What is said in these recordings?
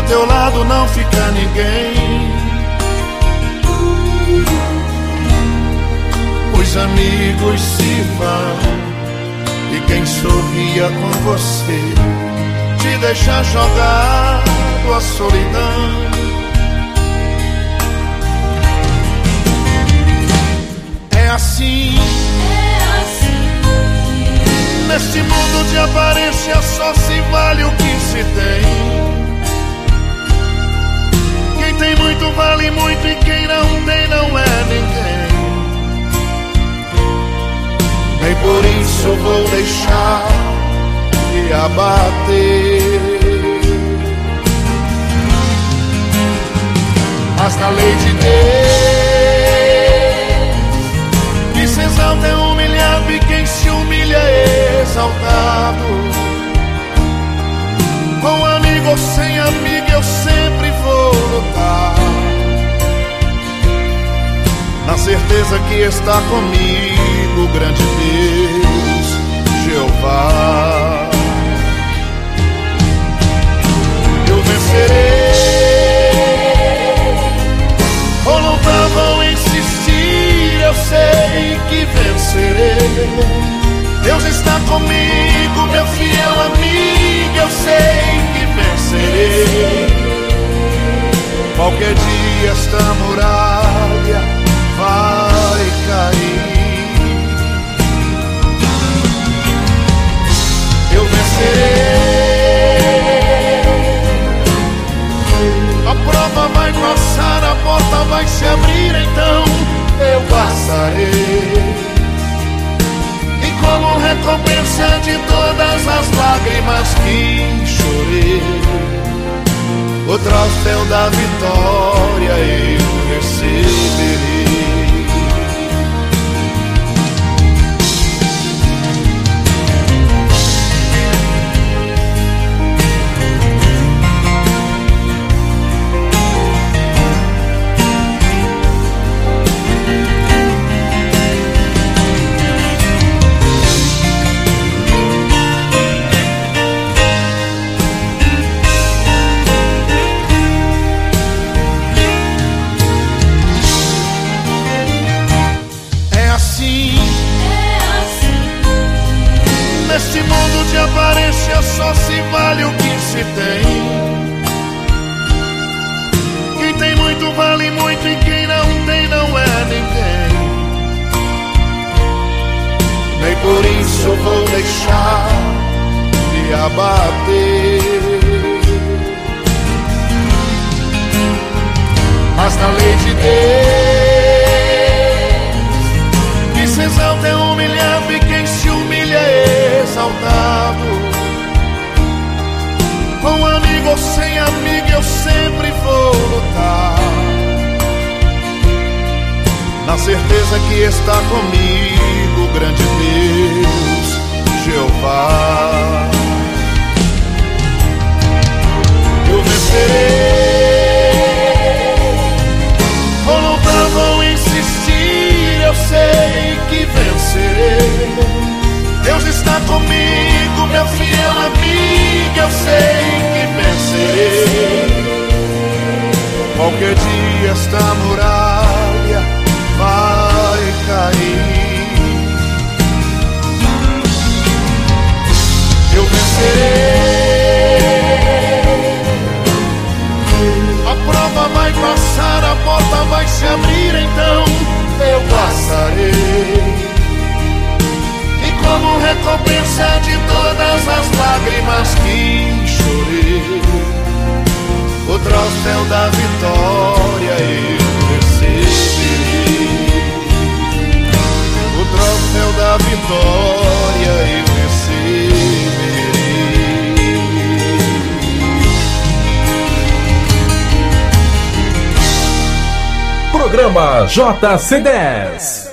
teu lado não fica ninguém. Os amigos se vão e quem sorria com você te deixa jogado à solidão. É assim. Neste mundo de aparência só se vale o que se tem. Quem tem muito vale muito e quem não tem não é ninguém. Nem por isso vou deixar de abater. Mas na lei de Deus, que se exalta é humilhado e quem se humilha é exaltado. Com amigo ou sem amigo eu sempre vou lutar, na certeza que está comigo o grande Deus, Jeová. Eu vencerei, vou lutar, vou insistir, eu sei que vencerei. Deus está comigo, meu fiel amigo, eu sei que vencerei. Qualquer dia esta muralha vai cair. Eu vencerei. A prova vai passar, a porta vai se abrir, então eu passarei. Como recompensa de todas as lágrimas que chorei, o troféu da vitória eu receberei. Neste mundo de aparência só se vale o que se tem. Quem tem muito vale muito e quem não tem não é ninguém. Nem por isso vou deixar de abater. Mas na lei de Deus, que se exalta é humilhado e quem se humilha é exaltado. Com amigo ou sem amigo eu sempre vou lutar, na certeza que está comigo o grande Deus, Jeová. Eu vencerei, vou lutar, vou insistir, eu sei que vencerei. Deus está comigo, meu fiel amigo, eu sei que vencerei. Qualquer dia esta muralha vai cair. Eu vencerei. A prova vai passar, a porta vai se abrir, então eu passarei. Como recompensa de todas as lágrimas que chorei, o troféu da vitória eu receberei. O troféu da vitória eu receberei. Programa JC10.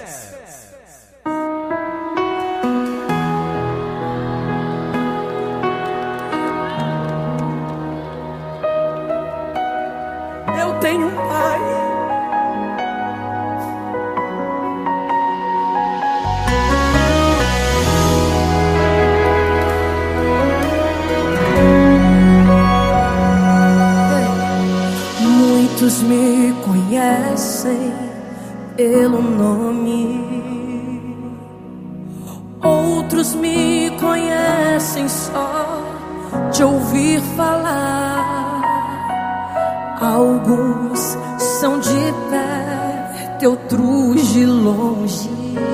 Muitos me conhecem pelo nome, outros me conhecem só de ouvir falar. Alguns são de perto, outros de longe.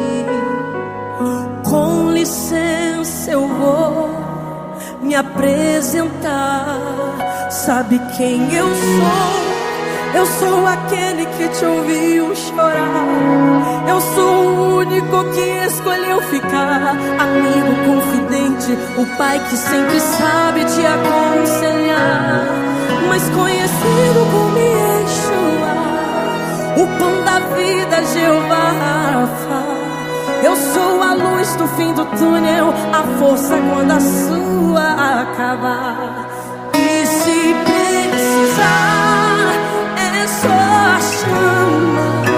Com licença eu vou me apresentar. Sabe quem eu sou? Eu sou aquele que te ouviu chorar. Eu sou o único que escolheu ficar. Amigo confidente, o pai que sempre sabe te aconselhar. Mas conhecido como Yeshua, o pão da vida, Jeová Rafa. Eu sou a luz do fim do túnel, a força quando a sua acabar. E se precisar, é só chamar.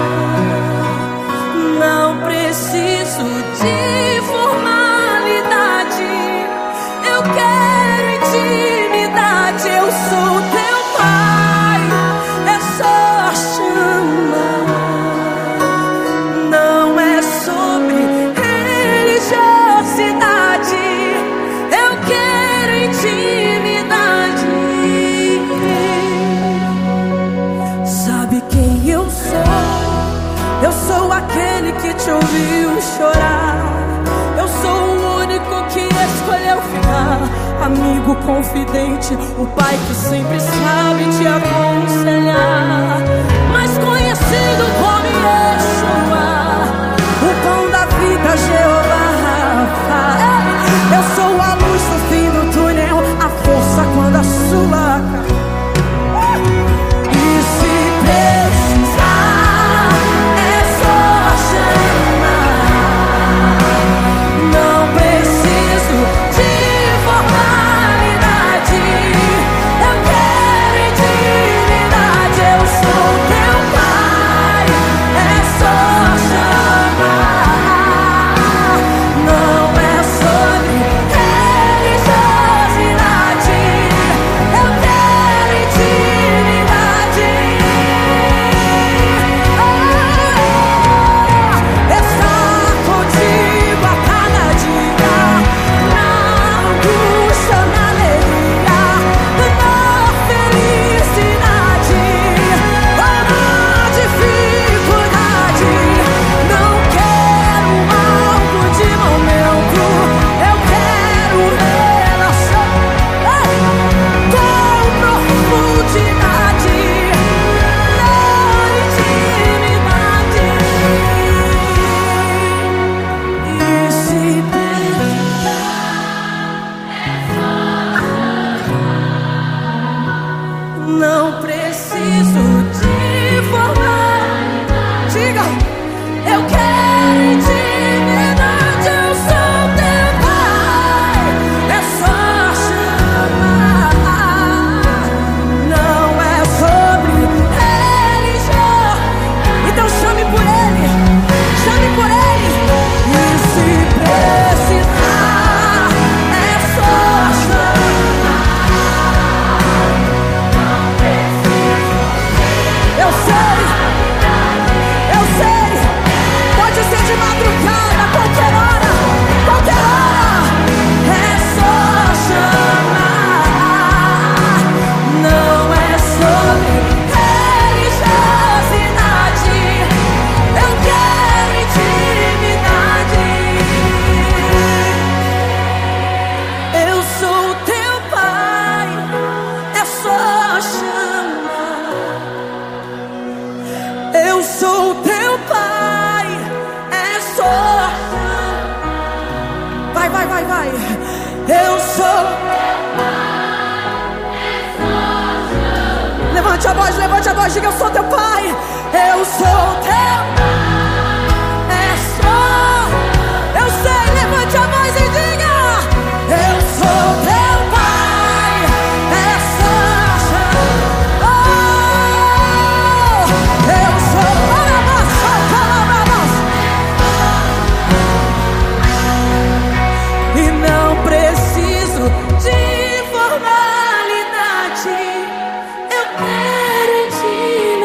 Não preciso de formalidade, eu quero intimidade. Eu sou teu pai, é só chamar. Não é sobre religiosidade, eu quero intimidade. Sabe quem eu sou? Eu sou aquele que te ouviu chorar. Eu sou o único que escolheu ficar. Amigo confidente, o pai que sempre sabe te aconselhar. Mais conhecido como Yeshua, o pão da vida, Jeová Rafa. Eu sou a luz do fim do túnel, a força quando a sua acaba. E se precisar, é só chamar. Não preciso de formalidade, eu quero intimidade. Eu sou teu pai, é só chamar. Não é sobre religiosidade, eu quero intimidade. Estar contigo a cada dia, na angústia, na alegria, na felicidade ou na dificuldade. Não quero algo de momento, eu quero relação com profundidade, na intimidade. E se não preciso de formalidade, diga, eu quero intimidade. Eu sou teu pai, é só chamar. Não é sobre religião, então chame por ele, chame por ele. E se precisar, é só chamar. Eu sei, pode ser de madrugada, qualquer hora, é só chamar. Não é sobre religiosidade, eu quero intimidade. Eu sou teu pai, é só chamar. Eu sou teu pai, é só. Vai. Eu sou. Levante a voz, diga, eu sou teu pai. Eu sou teu pai, é só. Eu sei, levante a voz e diga, eu sou teu pai, é só. Eu sou. E não preciso de formalidade, eu quero intimidade.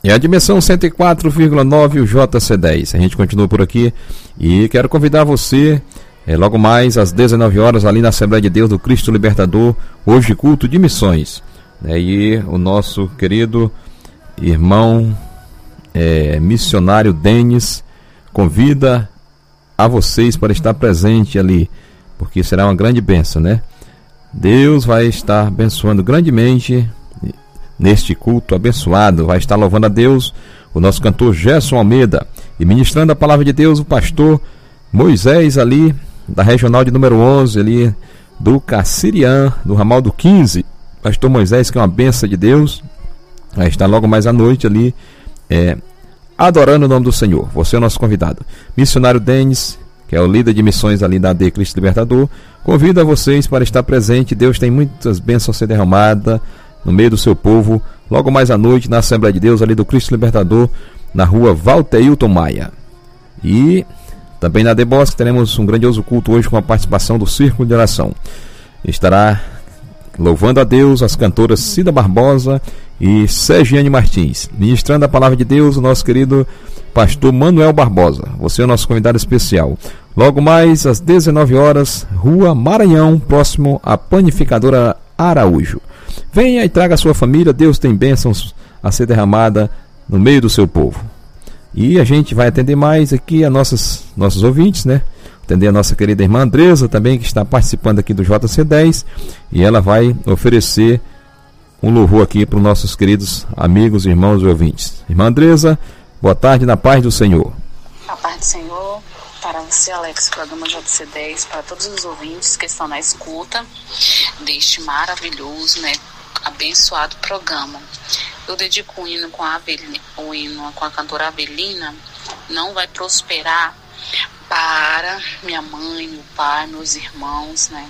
É a dimensão 104,9, o JC10. A gente continua por aqui e quero convidar você, logo mais às 19 horas, ali na Assembleia de Deus do Cristo Libertador, hoje culto de missões. E o nosso querido irmão missionário Denis convida a vocês para estar presente ali, porque será uma grande bênção, né? Deus vai estar abençoando grandemente neste culto abençoado. Vai estar louvando a Deus o nosso cantor Gerson Almeida e ministrando a palavra de Deus o pastor Moisés, ali da regional de número 11, ali do Caciriã, do ramal do 15. Pastor Moisés, que é uma bênção de Deus, vai estar logo mais à noite ali adorando o nome do Senhor. Você é o nosso convidado. Missionário Denis, que é o líder de missões ali da AD Cristo Libertador, convida vocês para estar presente. Deus tem muitas bênçãos a ser derramadas no meio do seu povo, logo mais à noite na Assembleia de Deus ali do Cristo Libertador, na rua Valteilton Maia. E também na Debosque teremos um grandioso culto hoje com a participação do Círculo de Oração. Estará louvando a Deus as cantoras Cida Barbosa e Sergiane Martins, ministrando a palavra de Deus o nosso querido pastor Manuel Barbosa. Você é o nosso convidado especial. Logo mais às 19 horas, rua Maranhão, próximo à Panificadora Araújo. Venha e traga a sua família. Deus tem bênçãos a ser derramada no meio do seu povo. E a gente vai atender mais aqui a nossos ouvintes, né? Atender a nossa querida irmã Andresa também, que está participando aqui do JC10, e ela vai oferecer um louvor aqui para os nossos queridos amigos, irmãos e ouvintes. Irmã Andresa, boa tarde, na paz do Senhor. A paz do Senhor, para você, Alex, programa JC10, para todos os ouvintes que estão na escuta deste maravilhoso, né, abençoado programa. Eu dedico o hino com a cantora Avelina, Não Vai Prosperar, para minha mãe, meu pai, meus irmãos, né,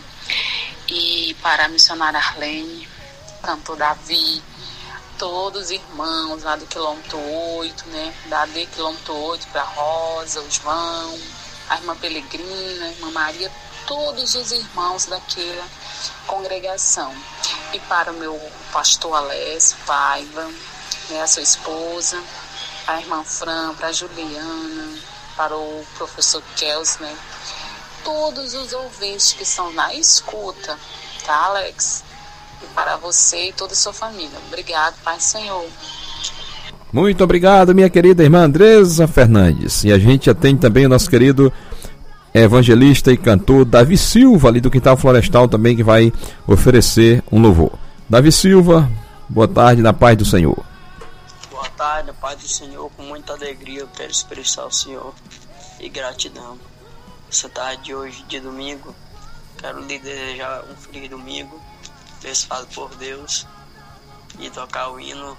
e para a missionária Arlene, cantor Davi, todos os irmãos lá do quilômetro 8, né, da AD quilômetro 8, para Rosa, o João, a irmã Pelegrina, a irmã Maria, todos os irmãos daquela congregação. E para o meu pastor Alessio Paiva, né, a sua esposa, a irmã Fran, para a Juliana, para o professor Kels, né, todos os ouvintes que estão na escuta, tá, Alex? E para você e toda a sua família. Obrigado, Pai do Senhor. Muito obrigado, minha querida irmã Andresa Fernandes. E a gente atende também o nosso querido evangelista e cantor Davi Silva, ali do Quintal Florestal também, que vai oferecer um louvor. Davi Silva, boa tarde, na paz do Senhor. Boa tarde, na paz do Senhor. Com muita alegria eu quero expressar ao Senhor e gratidão. Essa tarde de hoje, de domingo, quero lhe desejar um feliz domingo, abençoado por Deus, e tocar o hino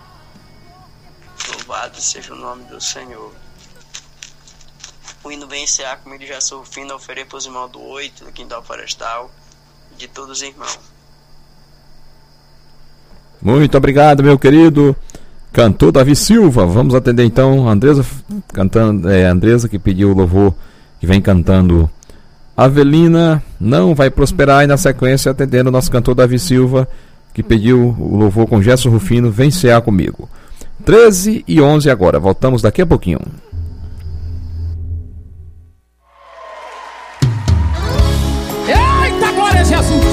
Louvado seja o nome do Senhor. O hino vem encerrar comigo, já sou o fim, a oferecer para os irmãos do 8, do Quintal Florestal, de todos os irmãos. Muito obrigado, meu querido cantor Davi Silva. Vamos atender então a Andresa cantando, Andresa que pediu o louvor, que vem cantando Avelina, Não Vai Prosperar, e na sequência atendendo o nosso cantor Davi Silva, que pediu o louvor com Gerson Rufino, Vem Cear Comigo. 13h11 agora, voltamos daqui a pouquinho. Eita, glória a Jesus!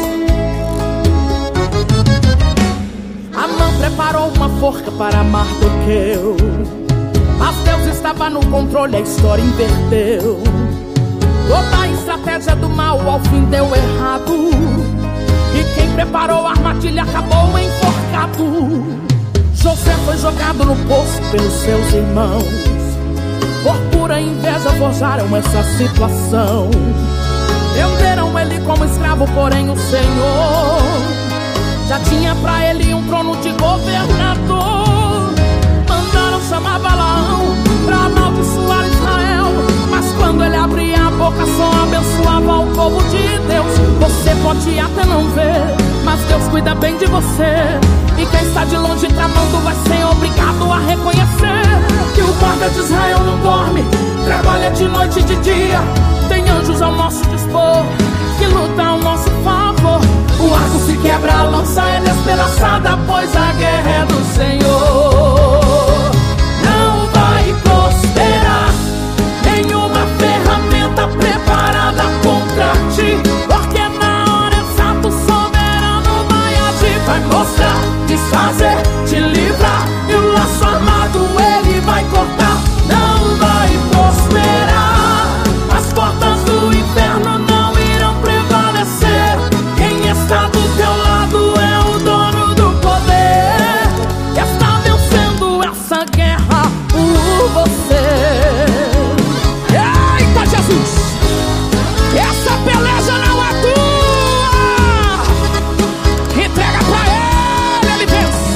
Amã preparou uma forca para Mardoqueu, mas Deus estava no controle, a história inverteu. Toda a estratégia do mal ao fim deu errado, e quem preparou a armadilha acabou enforcado. José foi jogado no poço pelos seus irmãos, por pura inveja forjaram essa situação. Venderam ele como escravo, porém o Senhor já tinha pra ele um trono de governador. Mandaram chamar Balaão pra amaldiçoar Israel, mas quando ele abria a boca só abençoava o povo de Deus. Você pode até não ver, mas Deus cuida bem de você. E quem está de longe tramando vai ser obrigado a reconhecer que o guarda de Israel não dorme, trabalha de noite e de dia. Tem anjos ao nosso dispor, que lutam ao nosso favor. O arco se quebra, a lança é despedaçada, pois a guerra é do Senhor. vai mostrar, desfazer, te livrar, e o laço armado ele vai cortar. Não vai prosperar, as portas do inferno não irão prevalecer. Quem está do teu lado é o dono do poder, que está vencendo essa guerra por você. Eita Jesus, essa peleja não é tua, entrega pra ele, ele vence.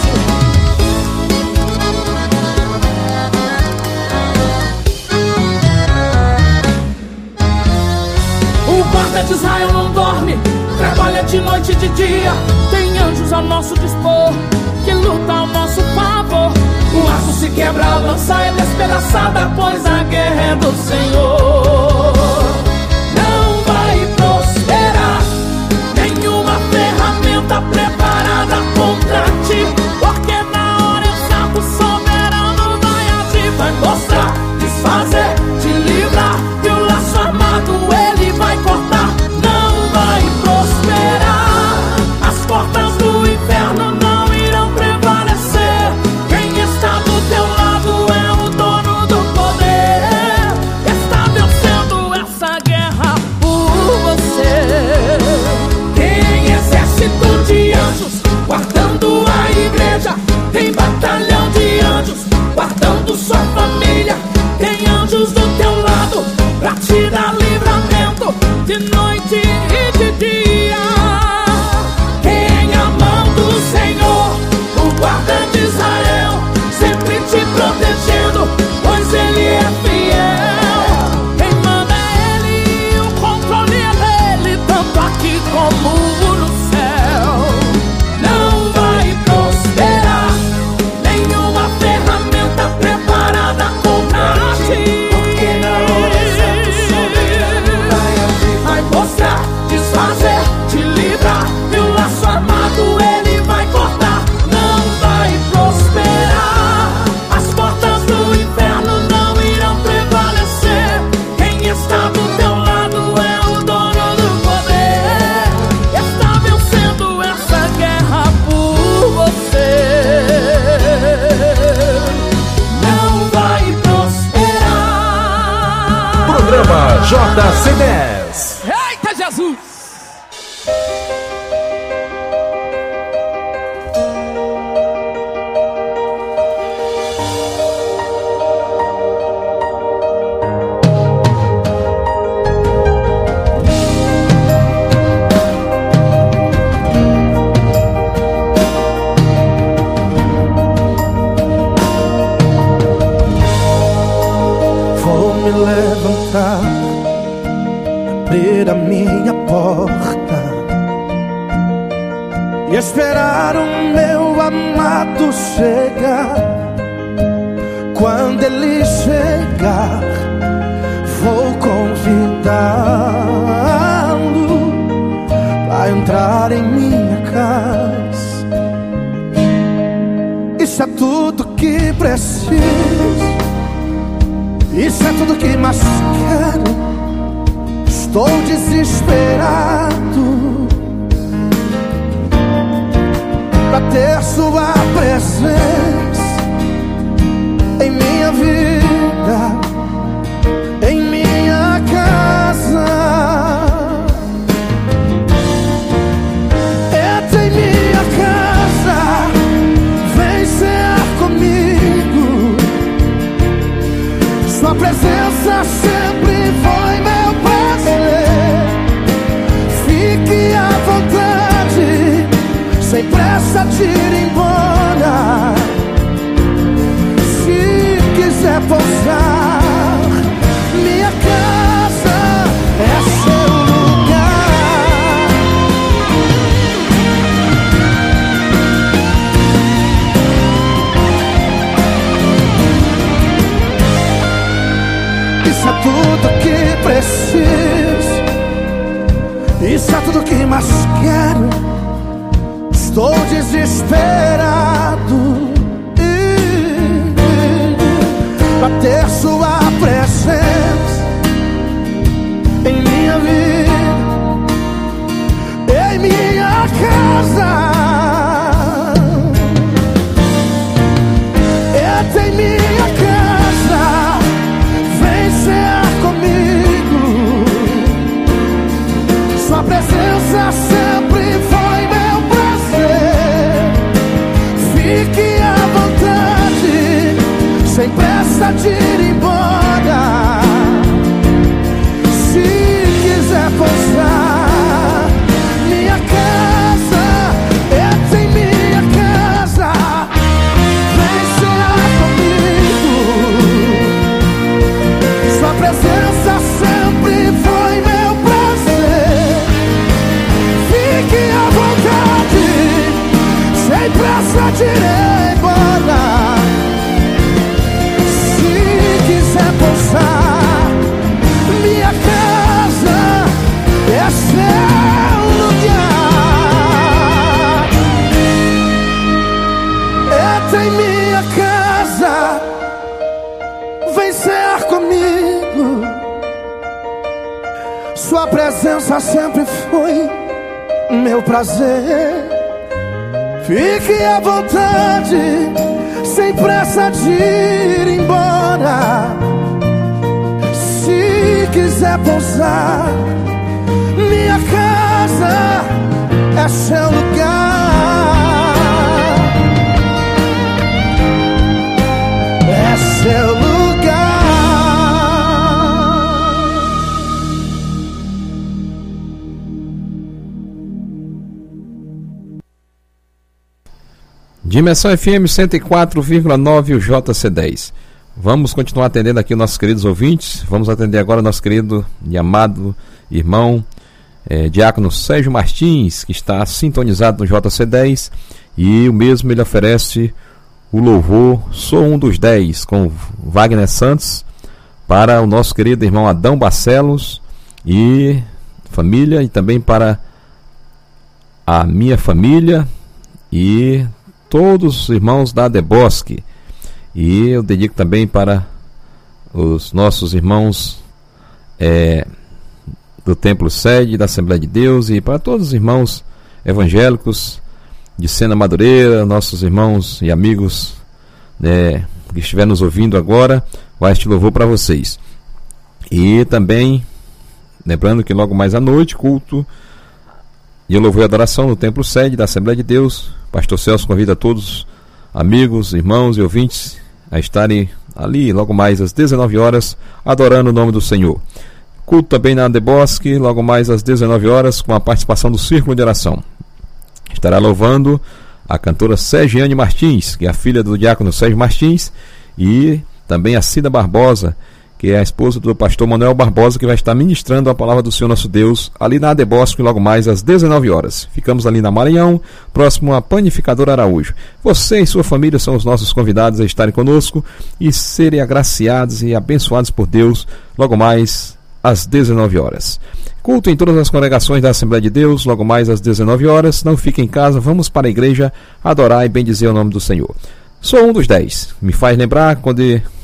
O guarda de Israel não dorme, trabalha de noite e de dia. Tem anjos ao nosso dispor, que lutam ao nosso favor. O arco se quebra, a lança é despedaçada, pois a guerra é do Senhor. Não vai prosperar nenhuma ferramenta preparada contra ti, porque na hora exata o soberano vai agir. Vai mostrar, desfazer, te livrar, e o laço armado ele vai cortar. Não vai prosperar, as portas do inferno não irão prevalecer. Quem está do teu lado é o dono do poder, está vencendo essa guerra por você. Tem exército de anjos guardando a igreja, tem batalhão de anjos guardando sua família. Tem anjos do teu lado pra te dar livramento de noite e de dia. Tem a mão do Senhor, o guarda de Israel, sempre te protegendo, pois ele é fiel. Quem manda é ele e o controle é dele, tanto aqui como no céu. Não vai prosperar nenhuma ferramenta preparada contra ti, porque na hora exata o soberano vai agir. Vai mostrar, desfazer, te livrar, e o laço armado ele vai cortar. Não vai prosperar, as portas do inferno não irão prevalecer. Quem está do teu lado é o dono do poder, está vencendo essa guerra por você. Não vai prosperar. Programa JC10. Eita Jesus! Vou me levantar, abrir a minha porta e esperar o meu amado chegar. Quando ele chegar, vou convidá-lo a entrar em minha casa. Isso é tudo que preciso, isso é tudo que mais quero. Estou desesperado pra ter sua presença em minha vida, em minha casa. Entra em minha casa, vem cear comigo. Sua presença sempre foi meu prazer. Fique à vontade, sem pressa de ir embora. Se quiser pousar, minha casa é seu lugar. Isso é tudo que preciso, isso é tudo que mais quero. Estou desesperado pra ter sua presença em minha vida, em minha casa. pressa de ir embora. Se quiser pousar, minha casa é em minha casa. Vem cear comigo. Sua presença sempre foi meu prazer. Fique à vontade, sem pressa de ir embora. Se quiser pousar, minha casa é seu lugar. Entra em minha casa, vem cear comigo. Sua presença sempre foi meu prazer. Fique à vontade, sem pressa de ir embora. Se quiser pousar, minha casa é seu lugar. É seu lugar. Dimensão FM 104,9, o JC10. Vamos continuar atendendo aqui os nossos queridos ouvintes. Vamos atender agora o nosso querido e amado irmão Diácono Sérgio Martins, que está sintonizado no JC10, e o mesmo ele oferece o louvor Sou um dos 10, com Wagner Santos, para o nosso querido irmão Adão Barcelos e família, e também para a minha família e todos os irmãos da Debosque. E eu dedico também para os nossos irmãos do Templo Sede, da Assembleia de Deus, e para todos os irmãos evangélicos de Sena Madureira, nossos irmãos e amigos que estiver nos ouvindo agora. Vai este louvor para vocês. E também lembrando que logo mais à noite, culto de louvor e adoração no Templo Sede da Assembleia de Deus. Pastor Celso convida todos, amigos, irmãos e ouvintes, a estarem ali logo mais às 19 horas, adorando o nome do Senhor. Culto também na Debosque, logo mais às 19 horas, com a participação do Círculo de Oração. Estará louvando a cantora Sergiane Martins, que é a filha do diácono Sérgio Martins, e também a Cida Barbosa, que é a esposa do pastor Manuel Barbosa, que vai estar ministrando a palavra do Senhor nosso Deus ali na Debosque, logo mais às 19 horas. Ficamos ali na Maranhão, próximo à Panificadora Araújo. Você e sua família são os nossos convidados a estarem conosco e serem agraciados e abençoados por Deus logo mais às 19 horas. Culto em todas as congregações da Assembleia de Deus, logo mais às 19 horas. Não fique em casa, vamos para a igreja adorar e bendizer o nome do Senhor. Sou um dos 10. Me faz lembrar quando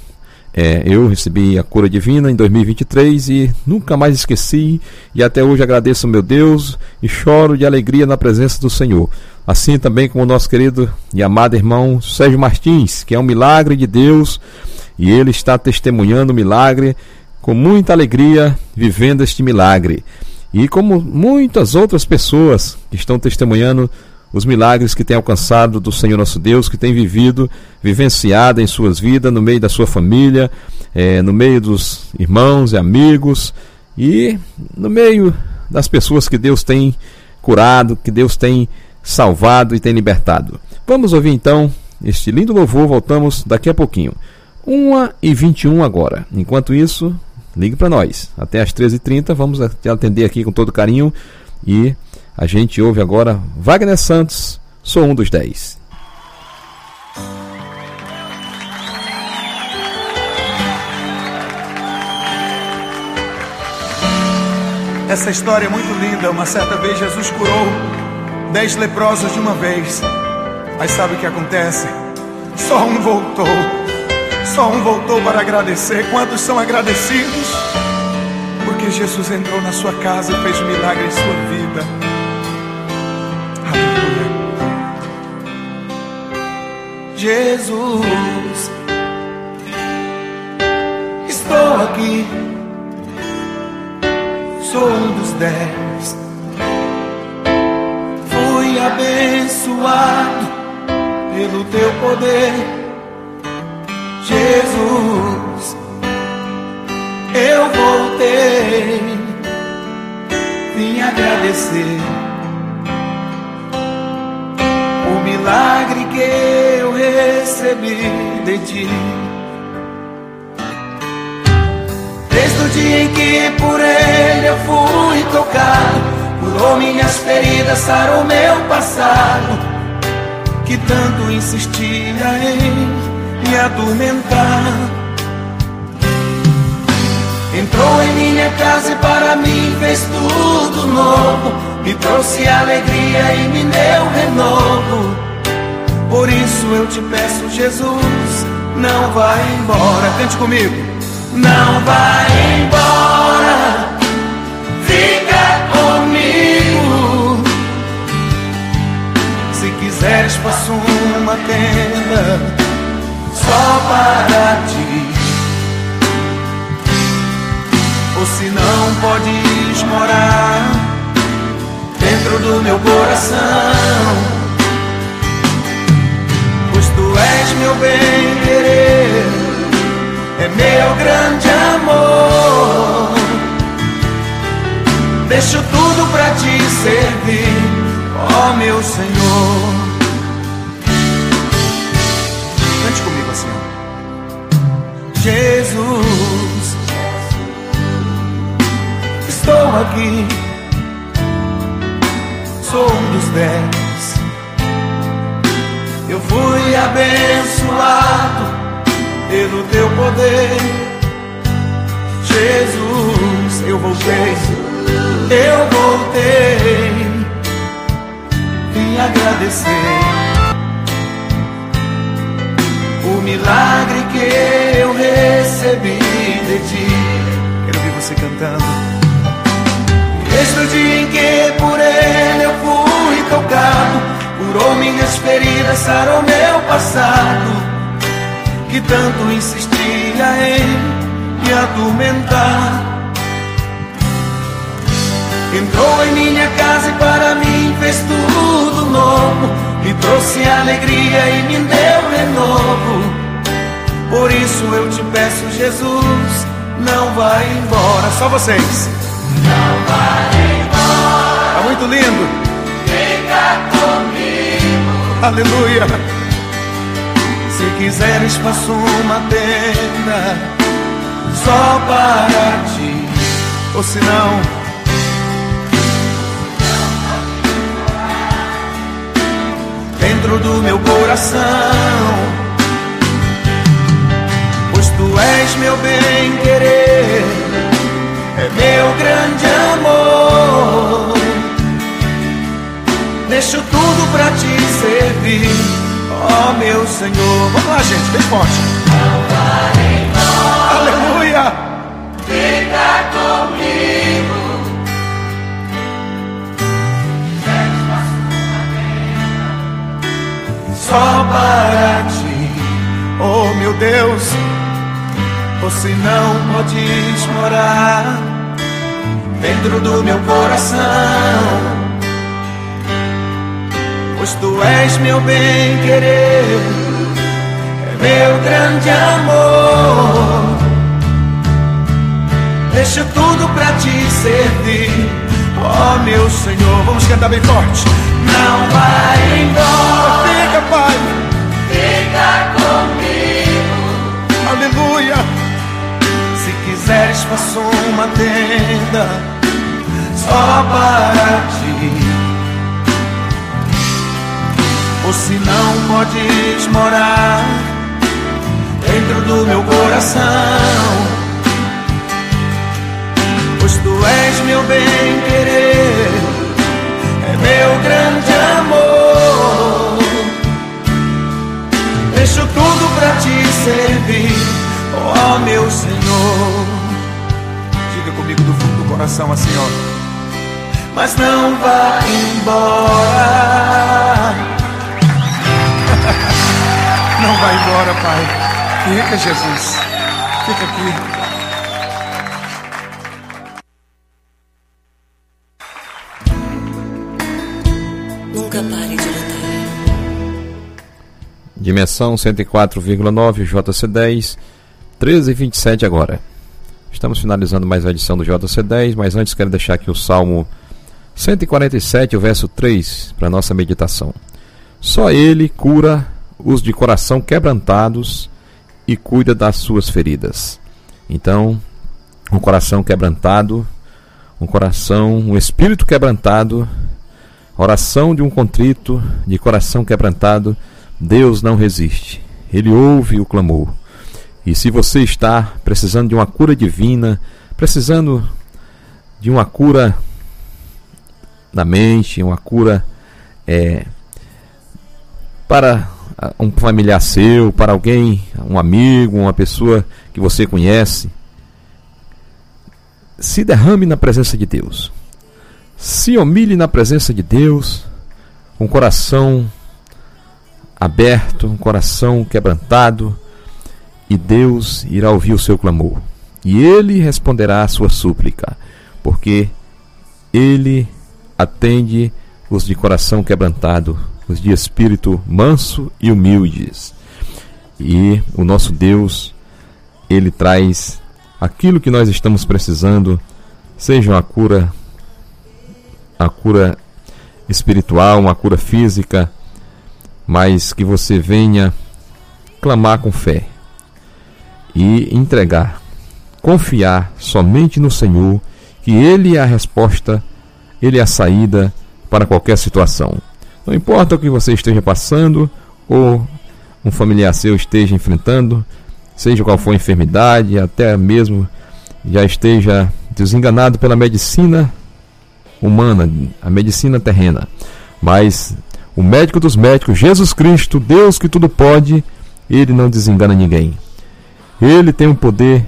eu recebi a cura divina em 2023 e nunca mais esqueci, e até hoje agradeço ao meu Deus e choro de alegria na presença do Senhor. Assim também como o nosso querido e amado irmão Sérgio Martins, que é um milagre de Deus, e ele está testemunhando o milagre com muita alegria, vivendo este milagre. E como muitas outras pessoas que estão testemunhando os milagres que tem alcançado do Senhor nosso Deus, que tem vivenciado em suas vidas, no meio da sua família, no meio dos irmãos e amigos, e no meio das pessoas que Deus tem curado, que Deus tem salvado e tem libertado. Vamos ouvir então este lindo louvor. Voltamos daqui a pouquinho. 1h21 agora. Enquanto isso, ligue para nós. Até às 13h30, vamos te atender aqui com todo carinho. E a gente ouve agora Wagner Santos, Sou um dos 10. Essa história é muito linda. Uma certa vez Jesus curou 10 leprosos de uma vez. Mas sabe o que acontece? Só um voltou. Só um voltou para agradecer. Quantos são agradecidos? Porque Jesus entrou na sua casa e fez um milagre em sua vida. Jesus, estou aqui, sou um dos 10. Fui abençoado pelo teu poder. Jesus, eu voltei, vim agradecer o milagre que eu recebi de ti. Desde o dia em que por ele eu fui tocado, curou minhas feridas, sarou meu passado, que tanto insistia em me atormentar. Entrou em minha casa e para mim fez tudo novo, me trouxe alegria e me deu renovo. Por isso eu te peço, Jesus, não vá embora. Cante comigo. Não vai embora, fica comigo. Se quiseres, faço uma tenda só para ti. Ou se não, podes morar dentro do meu coração, pois tu és meu bem-querer, é meu grande amor. Deixo tudo pra te servir, ó meu Senhor. Cante comigo assim, ó. Jesus, estou aqui, sou um dos 10. Eu fui abençoado pelo teu poder. Jesus, eu voltei, vim agradecer o milagre que eu recebi de ti. Quero ouvir você cantando. Desde o dia em que por ele eu fui tocado, curou minhas feridas, sarou meu passado, que tanto insistia em me atormentar. Entrou em minha casa e para mim fez tudo novo, me trouxe alegria e me deu renovo. Por isso eu te peço, Jesus, não vai embora. Só vocês. Não vai embora. Tá muito lindo. Fica comigo. Aleluia. Se quiseres, faço uma tenda só para ti. Ou se não, dentro do meu coração, pois tu és meu bem-querer, é meu grande amor. Deixo tudo pra te servir, ó meu Senhor. Vamos lá, gente, bem forte. Não vai embora. Aleluia. Fica comigo. Só para ti, oh meu Deus. Ou se não, podes morar dentro do meu coração, pois tu és meu bem-querer, é meu grande amor. Deixo tudo pra te servir, ó meu Senhor. Vamos cantar bem forte. Não vai embora. Fica, Pai. Fica comigo. Aleluia. Se quiseres, faço uma tenda só para ti. Ou se não, podes morar dentro do meu coração, pois tu és meu bem-querer, é meu grande amor. Deixo tudo pra te servir, ó meu Senhor. Diga comigo do fundo do coração assim, ó. Mas não vá embora. Não vai embora, Pai. Fica, Jesus. Fica aqui. Nunca pare de lutar. Dimensão 104,9, JC10, 13h27 agora. Estamos finalizando mais uma edição do JC10, mas antes quero deixar aqui o Salmo 147, o verso 3, para nossa meditação. Só Ele cura os de coração quebrantados e cuida das suas feridas. Então, um coração quebrantado, um espírito quebrantado, oração de um contrito, de coração quebrantado, Deus não resiste. Ele ouve o clamor. E se você está precisando de uma cura divina, precisando de uma cura na mente, uma cura para um familiar seu, para alguém, um amigo, uma pessoa que você conhece, se derrame na presença de Deus. Se humilhe na presença de Deus, com o coração aberto, um coração quebrantado, e Deus irá ouvir o seu clamor. E Ele responderá a sua súplica, porque Ele atende os de coração quebrantado, os de espírito manso e humildes. E o nosso Deus, Ele traz aquilo que nós estamos precisando, seja uma cura espiritual, uma cura física, mas que você venha clamar com fé e entregar, confiar somente no Senhor, que Ele é a resposta, Ele é a saída para qualquer situação. Não importa o que você esteja passando ou um familiar seu esteja enfrentando, seja qual for a enfermidade, até mesmo já esteja desenganado pela medicina humana, a medicina terrena, mas o médico dos médicos, Jesus Cristo, Deus que tudo pode, Ele não desengana ninguém. Ele tem o poder,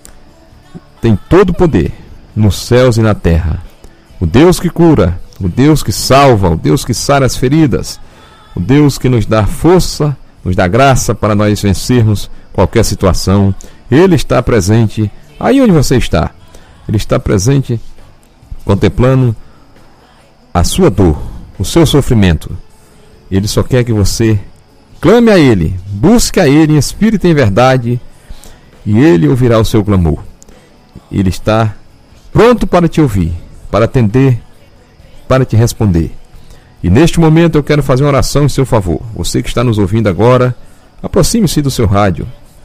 tem todo o poder nos céus e na terra. O Deus que cura, o Deus que salva, o Deus que sara as feridas, o Deus que nos dá força, nos dá graça para nós vencermos qualquer situação. Ele está presente aí onde você está. Ele está presente contemplando a sua dor, o seu sofrimento. Ele só quer que você clame a Ele, busque a Ele em espírito e em verdade, e Ele ouvirá o seu clamor. Ele está pronto para te ouvir, para atender, para te responder. E neste momento eu quero fazer uma oração em seu favor. Você que está nos ouvindo agora, aproxime-se do seu rádio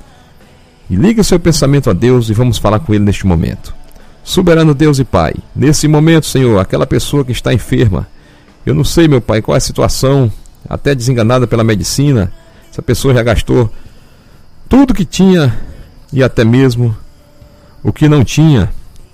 e ligue o seu pensamento a Deus e vamos falar com Ele neste momento. Soberano Deus e Pai, nesse momento, Senhor, aquela pessoa que está enferma, eu não sei, meu Pai, qual é a situação, até desenganada pela medicina, essa pessoa já gastou tudo que tinha e até mesmo o que não tinha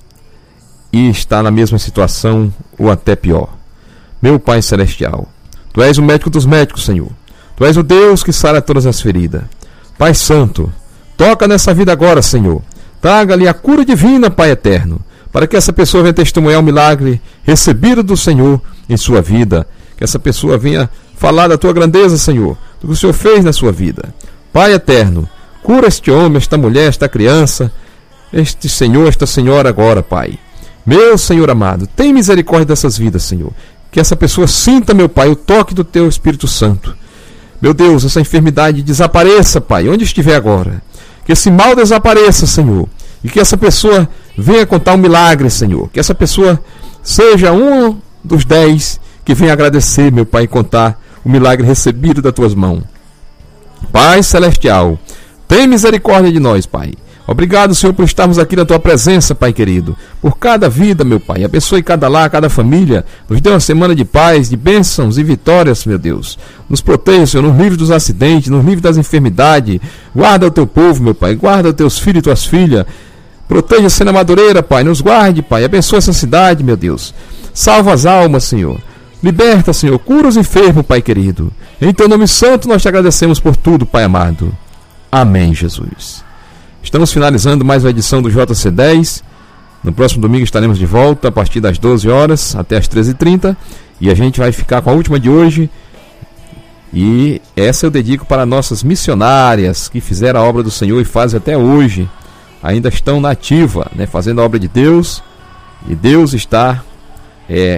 e está na mesma situação ou até pior. Meu Pai Celestial, Tu és o médico dos médicos, Senhor. Tu és o Deus que sara todas as feridas. Pai Santo, toca nessa vida agora, Senhor. Traga-lhe a cura divina, Pai Eterno, para que essa pessoa venha testemunhar o milagre recebido do Senhor em sua vida. Que essa pessoa venha falar da Tua grandeza, Senhor, do que o Senhor fez na sua vida. Pai Eterno, cura este homem, esta mulher, esta criança, este senhor, esta senhora agora, Pai. Meu Senhor amado, tem misericórdia dessas vidas, Senhor. Que essa pessoa sinta, meu Pai, o toque do Teu Espírito Santo. Meu Deus, essa enfermidade desapareça, Pai, onde estiver agora. Que esse mal desapareça, Senhor. E que essa pessoa venha contar um milagre, Senhor. Que essa pessoa seja um dos 10 que venha agradecer, meu Pai, e contar o milagre recebido das Tuas mãos. Pai Celestial, tem misericórdia de nós, Pai. Obrigado, Senhor, por estarmos aqui na Tua presença, Pai querido. Por cada vida, meu Pai. Abençoe cada lar, cada família. Nos dê uma semana de paz, de bênçãos e vitórias, meu Deus. Nos proteja, Senhor, nos livre dos acidentes, nos livre das enfermidades. Guarda o Teu povo, meu Pai. Guarda os Teus filhos e Tuas filhas. Proteja a Sena Madureira, Pai. Nos guarde, Pai. Abençoe essa cidade, meu Deus. Salva as almas, Senhor. Liberta, Senhor. Cura os enfermos, Pai querido. Em Teu nome santo nós Te agradecemos por tudo, Pai amado. Amém, Jesus. Estamos finalizando mais uma edição do JC10. No próximo domingo estaremos de volta a partir das 12 horas até as 13h30. E a gente vai ficar com a última de hoje. E essa eu dedico para nossas missionárias que fizeram a obra do Senhor e fazem até hoje. Ainda estão na ativa, né, fazendo a obra de Deus. E Deus está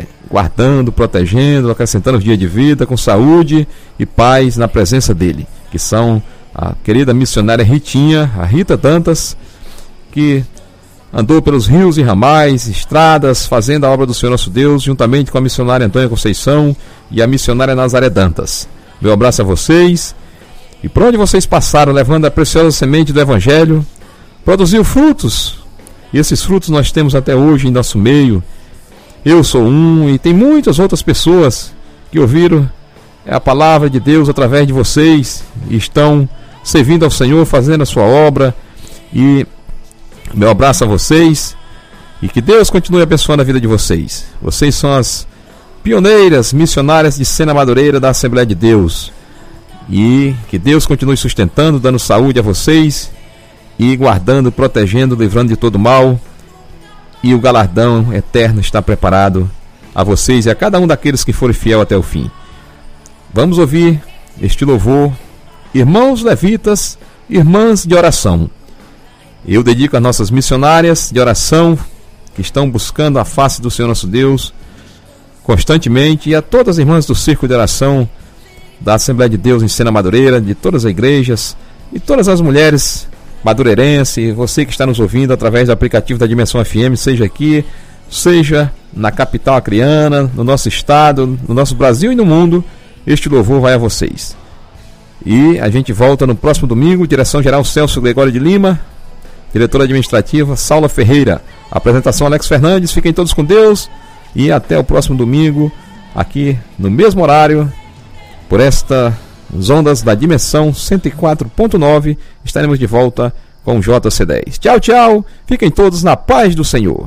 guardando, protegendo, acrescentando os dias de vida com saúde e paz na presença dEle. que são a querida missionária Ritinha, a Rita Dantas, que andou pelos rios e ramais, estradas, fazendo a obra do Senhor nosso Deus, juntamente com a missionária Antônia Conceição e a missionária Nazaré Dantas. Meu abraço a vocês, e por onde vocês passaram, levando a preciosa semente do Evangelho, produziu frutos, e esses frutos nós temos até hoje em nosso meio. Eu sou um, e tem muitas outras pessoas que ouviram a palavra de Deus através de vocês, e estão servindo ao Senhor, fazendo a sua obra. E meu abraço a vocês, e que Deus continue abençoando a vida de vocês. Vocês são as pioneiras missionárias de Sena Madureira da Assembleia de Deus, e que Deus continue sustentando, dando saúde a vocês, e guardando, protegendo, livrando de todo mal, e o galardão eterno está preparado a vocês e a cada um daqueles que forem fiel até o fim. Vamos ouvir este louvor: Irmãos Levitas, Irmãs de Oração. Eu dedico às nossas missionárias de oração, que estão buscando a face do Senhor nosso Deus constantemente, e a todas as irmãs do Círculo de Oração da Assembleia de Deus em Sena Madureira, de todas as igrejas, e todas as mulheres madureirenses, você que está nos ouvindo através do aplicativo da Dimensão FM, seja aqui, seja na capital acreana, no nosso estado, no nosso Brasil e no mundo, este louvor vai a vocês. E a gente volta no próximo domingo. Direção-geral Celso Gregório de Lima, diretora administrativa Saula Ferreira, apresentação Alex Fernandes. Fiquem todos com Deus e até o próximo domingo, aqui no mesmo horário, por estas ondas da Dimensão 104.9, estaremos de volta com o JC10. Tchau, tchau, fiquem todos na paz do Senhor.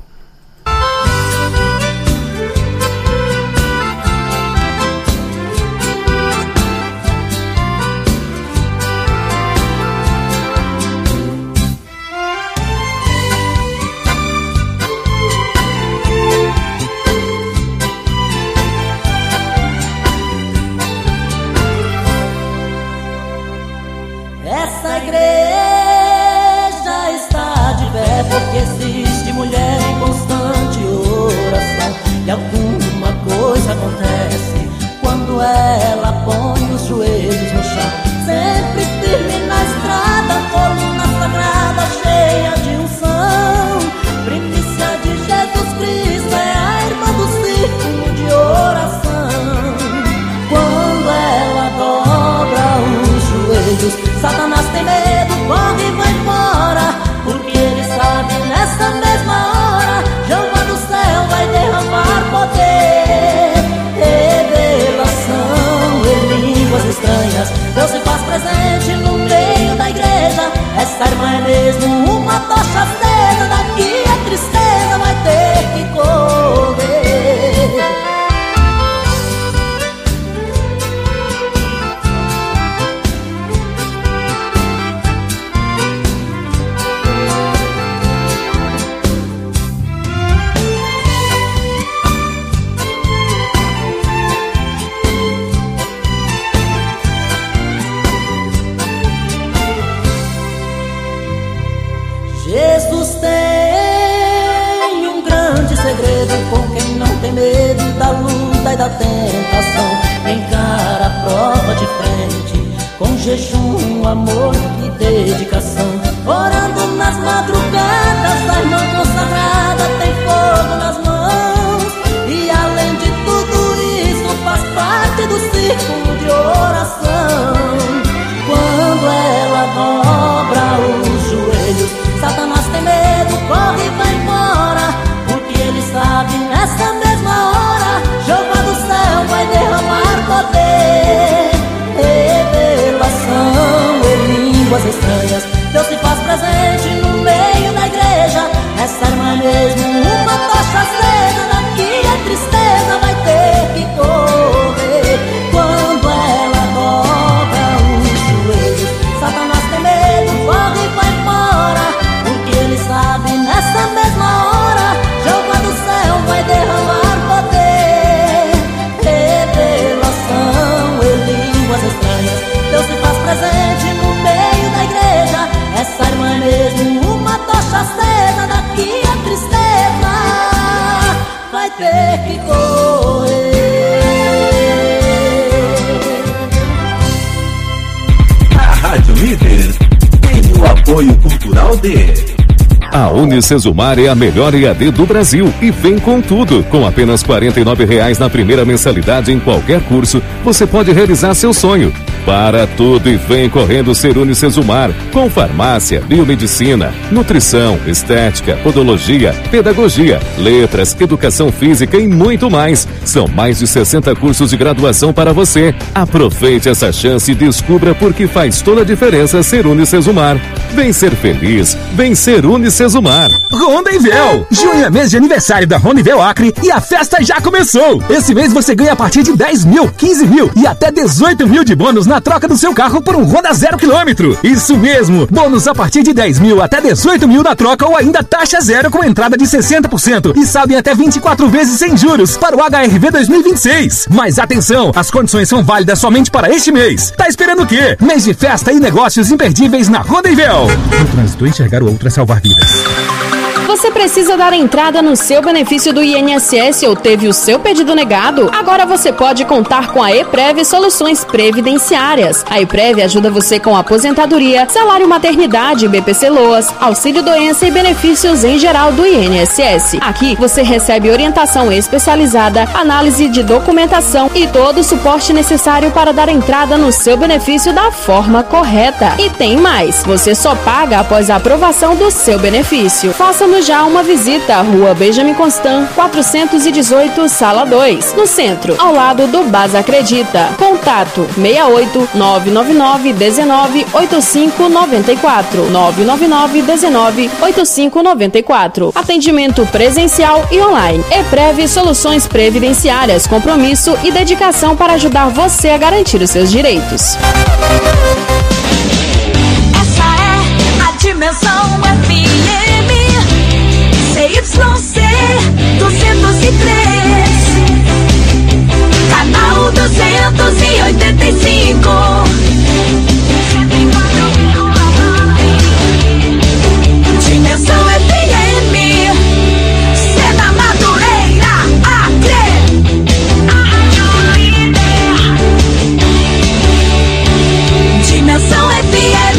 Satanás tem medo, corre e vai embora, porque ele sabe nessa mesma hora Jeová do céu vai derramar poder, revelação em línguas estranhas. Deus se faz presente no meio da igreja. Essa irmã é mesmo uma tocha acesa, daqui a tristeza vai ter que correr. Jesus tem um grande segredo com quem não tem medo da luta e da tentação. Encara a prova de frente com jejum, amor e dedicação. Orando nas madrugadas, a irmã consagrada tem fogo nas mãos. E além de tudo isso, faz parte do círculo de oração. Quando ela dobra os joelhos, Satanás tem medo, corre e vai embora, porque ele sabe nessa mesma hora Jeová do céu vai derramar poder, revelação em línguas estranhas. Deus se faz presente no meio da igreja. Essa irmã é mesmo uma tocha acesa, daqui a tristeza vai ter que correr. Quando Apoio Cultural de... A Unicesumar é a melhor EAD do Brasil e vem com tudo. Com apenas R$ 49,00 na primeira mensalidade em qualquer curso, você pode realizar seu sonho. Para tudo e vem correndo ser Unicesumar, com farmácia, biomedicina, nutrição, estética, podologia, pedagogia, letras, educação física e muito mais. São mais de 60 cursos de graduação para você. Aproveite essa chance e descubra por que faz toda a diferença ser Unicesumar. Vem ser feliz, vem ser Unicesumar. Rondevel! Junho é mês de aniversário da Rondevel Acre e a festa já começou! Esse mês você ganha a partir de 10 mil, 15 mil e até 18 mil de bônus na troca do seu carro por um Honda 0 km. Isso mesmo! Bônus a partir de 10 mil até 18 mil na troca ou ainda taxa zero com entrada de 60% e saldo em até 24 vezes sem juros para o HRV 2026. Mas atenção, as condições são válidas somente para este mês. Tá esperando o quê? Mês de festa e negócios imperdíveis na Rondevel. No trânsito, enxergar o outro é salvar vidas. Você precisa dar entrada no seu benefício do INSS ou teve o seu pedido negado? Agora você pode contar com a EPREV Soluções Previdenciárias. A EPREV ajuda você com aposentadoria, salário maternidade, BPC-LOAS, auxílio-doença e benefícios em geral do INSS. Aqui você recebe orientação especializada, análise de documentação e todo o suporte necessário para dar entrada no seu benefício da forma correta. E tem mais, você só paga após a aprovação do seu benefício. Faça-nos já uma visita à Rua Benjamin Constant, 418, Sala 2, no centro, ao lado do Basa Acredita. Contato 68 999 19 8594 999 19 8594. Atendimento presencial e online. EPREV Soluções Previdenciárias, compromisso e dedicação para ajudar você a garantir os seus direitos. Essa é a Dimensão FM. CYC 203, canal 285, Dimensão FM, Cena Madureira, Acre, Dimensão FM.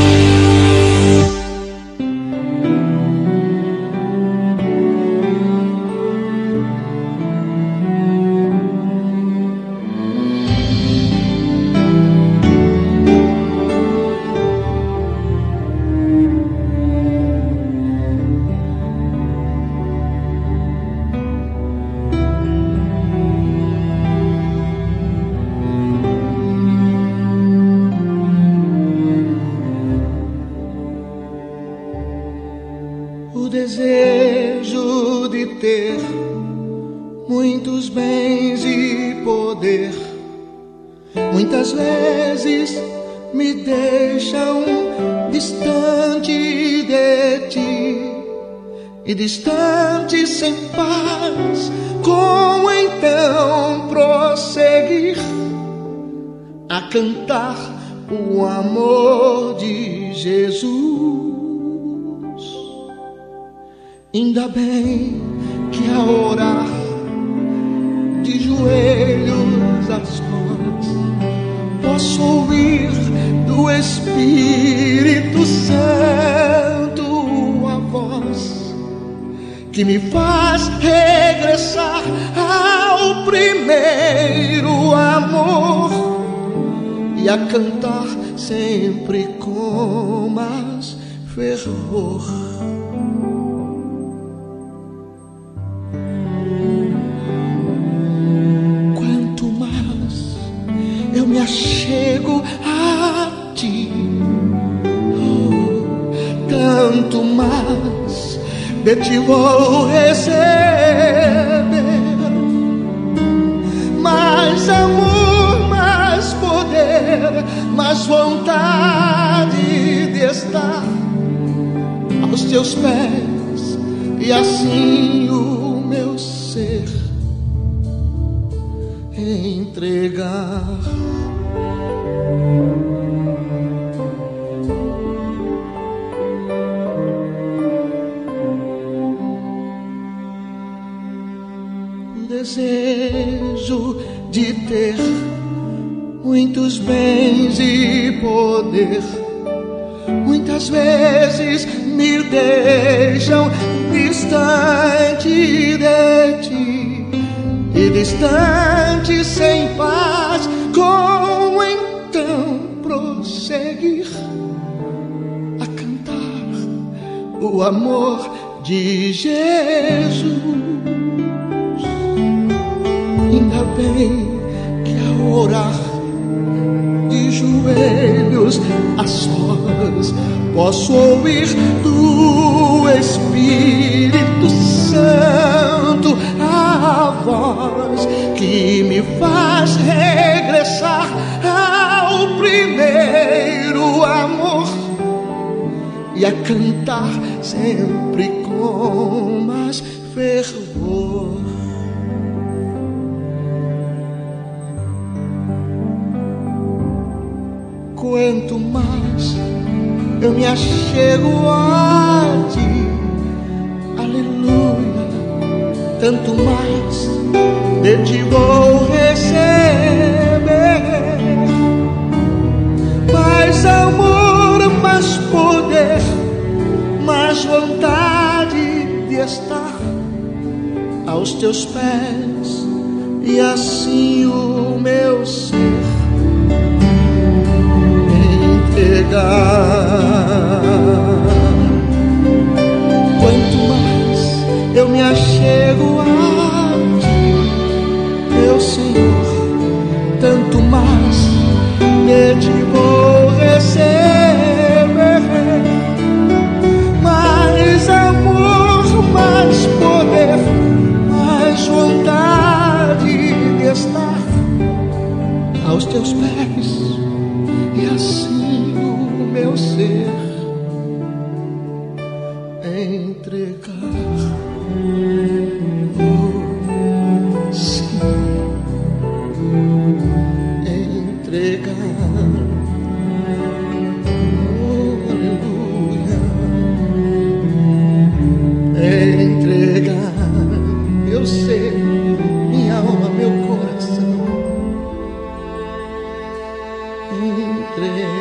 Desejo de ter muitos bens e poder, muitas vezes me deixam distante de ti, e distante sem paz. Como então prosseguir a cantar o amor de Jesus? Ainda bem que a orar de joelhos a sós posso ouvir do Espírito Santo a voz que me faz regressar ao primeiro amor e a cantar sempre com mais fervor. Eu me achego a ti, tanto mais de ti vou receber, mais amor, mais poder, mais vontade de estar aos teus pés, e assim o meu ser entregar. O desejo de ter muitos bens e poder, muitas Muitas vezes me deixam distante de ti, e distante sem paz. Como então prosseguir a cantar o amor de Jesus? Ainda bem que ao orar de joelhos a sós posso ouvir do Espírito Santo a voz que me faz regressar ao primeiro amor e a cantar sempre com mais fervor. Quanto mais eu me achego a ti, aleluia, tanto mais de ti vou receber. Mais amor, mais poder, mais vontade de estar aos teus pés, e assim o meu ser quanto mais eu me achego a ti, meu Senhor, tanto mais de ti vou receber. Mais amor, mais poder, mais vontade de estar aos teus pés, e assim meu ser entregar. Sim, entregar. Aleluia. Entregar meu ser, minha alma, meu coração. Entregar.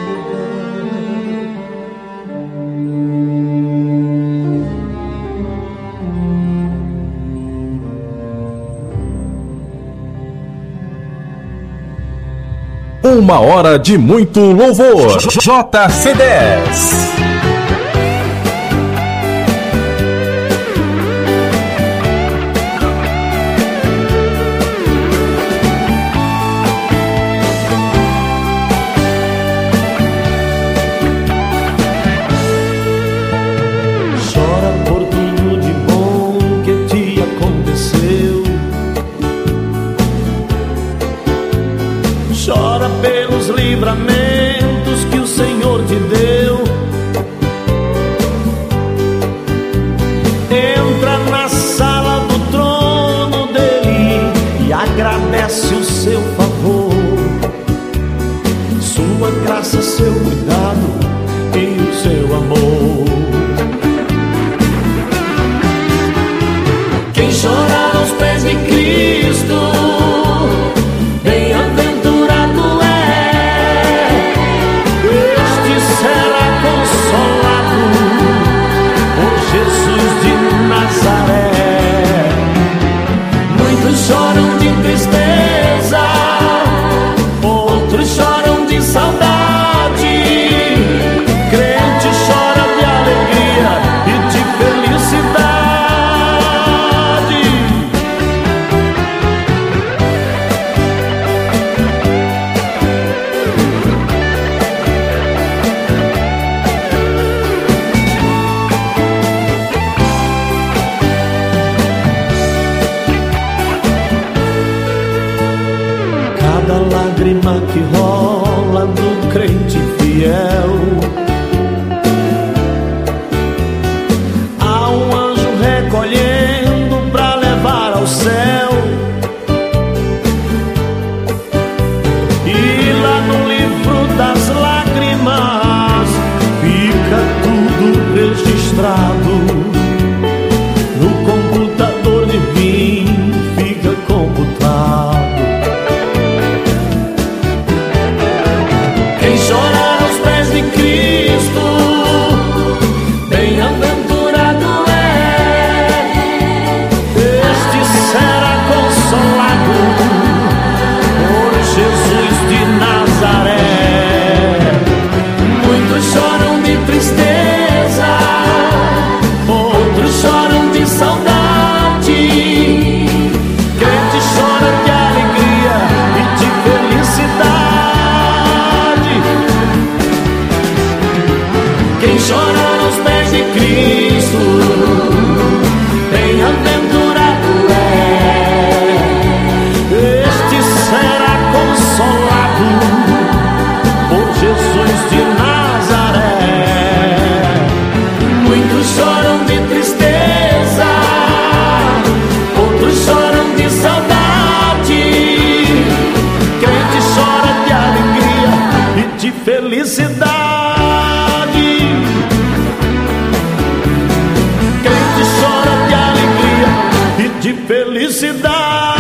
Uma hora de muito louvor. JC10. Livramentos que o Senhor te deu. Entra na sala do trono dele e agradece o seu favor, sua graça, seu cuidado e o seu amor. Quem chorar aos pés de Cristo, choram de tristeza, outros choram de saudade. Crente chora de alegria e de felicidade. Cada lágrima que rola do crente fiel, há um anjo recolhendo pra levar ao céu. E lá no livro das lágrimas fica tudo registrado. No computador divino fica computado. Cristo, bem-aventurado este será consolado por Jesus de Nazaré. Muitos choram de tristeza, outros choram de saudade, crente chora de alegria e de felicidade. De felicidade.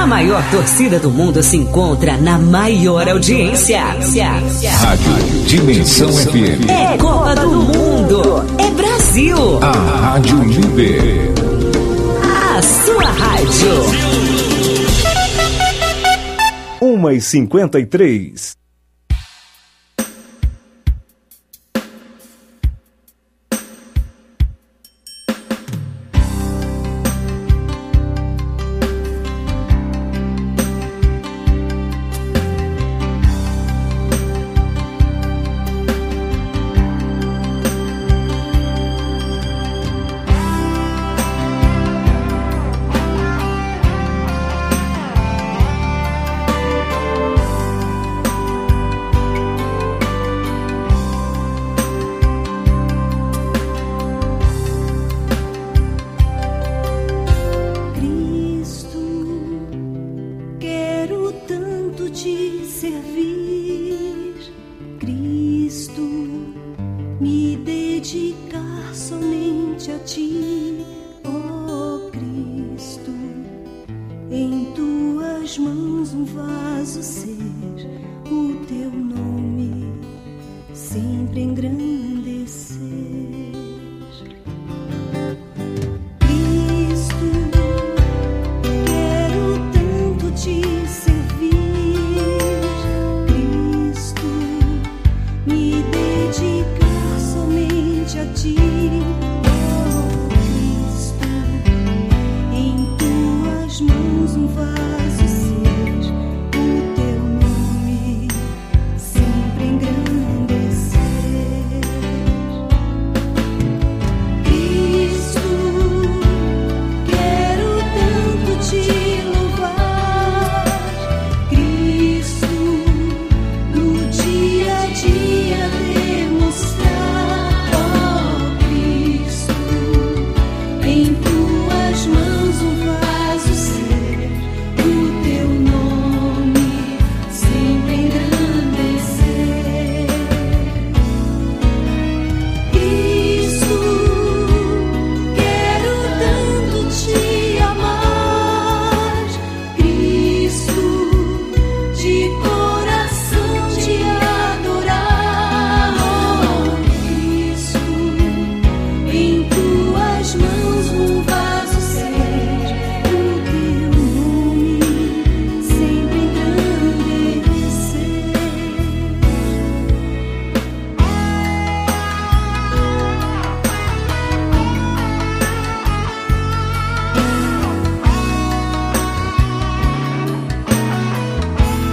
maior torcida do mundo se encontra na maior audiência. Rádio Dimensão FM. É Copa do Mundo. É Brasil. A Rádio Líder. A sua rádio. 1h53. Sempre engrandecer.